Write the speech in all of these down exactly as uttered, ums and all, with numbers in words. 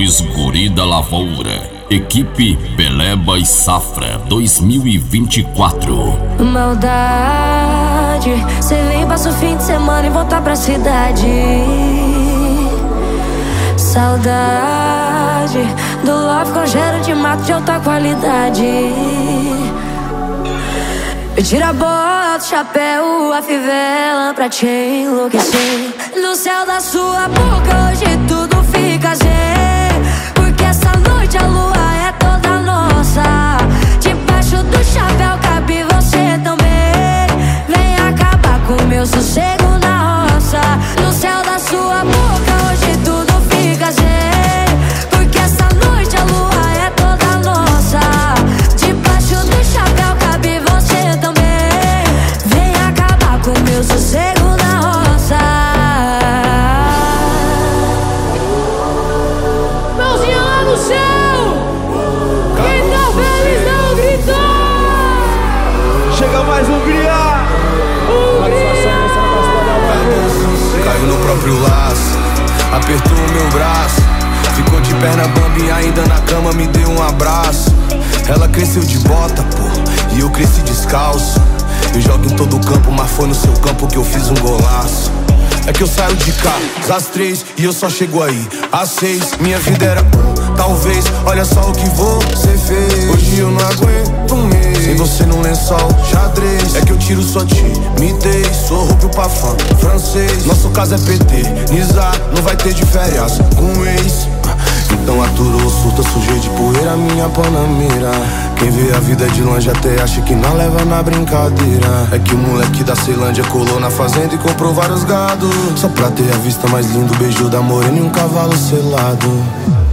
Os Guri da Lavoura. Equipe Beleba e Safra dois mil e vinte e quatro. Maldade, cê vem, passa o fim de semana e voltar pra cidade. Saudade do love com cheiro de mato de alta qualidade. Eu tiro a bota, o chapéu, a fivela pra te enlouquecer. No céu da sua boca hoje tudo fica zen, porque essa noite a lua é toda nossa. Debaixo do chapéu cabe você também. Vem acabar com o meu sossego na roça. No céu da sua boca hoje tudo fica zen, porque essa noite a lua é toda nossa. Debaixo do chapéu cabe você também. Vem acabar com o meu sossego na roça. Mãozinha lá no céu, quem tá feliz não gritou. Chega mais um Gria. Caiu no próprio laço, apertou o meu braço, ficou de perna bamba e ainda na cama me deu um abraço. Ela cresceu de bota, pô, e eu cresci descalço. Eu jogo em todo campo, mas foi no seu campo que eu fiz um golaço. É que eu saio de cá às três e eu só chego aí às seis. Minha vida era um, talvez, olha só o que você fez. Hoje eu não aguento um mês sem você num lençol xadrez. É que eu tiro sua timidez, sou rubro pra fã francês. Nosso caso é P T, Nizar, não vai ter de férias com um ex. Então aturou, surta, sujei de poeira minha panamera. Quem vê a vida de longe até acha que não leva na brincadeira. É que o moleque da Ceilândia colou na fazenda e comprou vários gado, só pra ter a vista mais linda, o beijo da morena e um cavalo selado.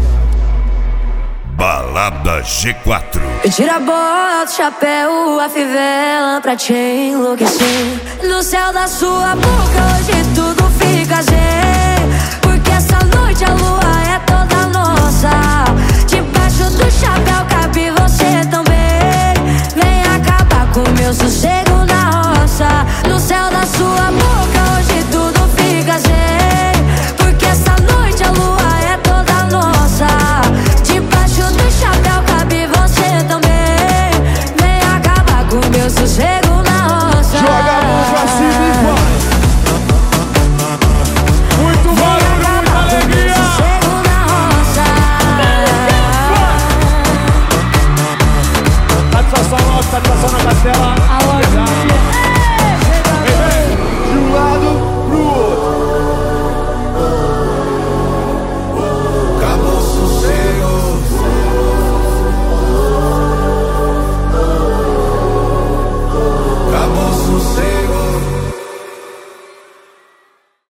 Balada G quatro. Eu tiro a bota, o chapéu, a fivela pra te enlouquecer. No céu da sua boca hoje tudo fica zen, porque essa noite a lua é toda nossa. Debaixo do chapéu cabe você também. Vem acabar com o meu sossego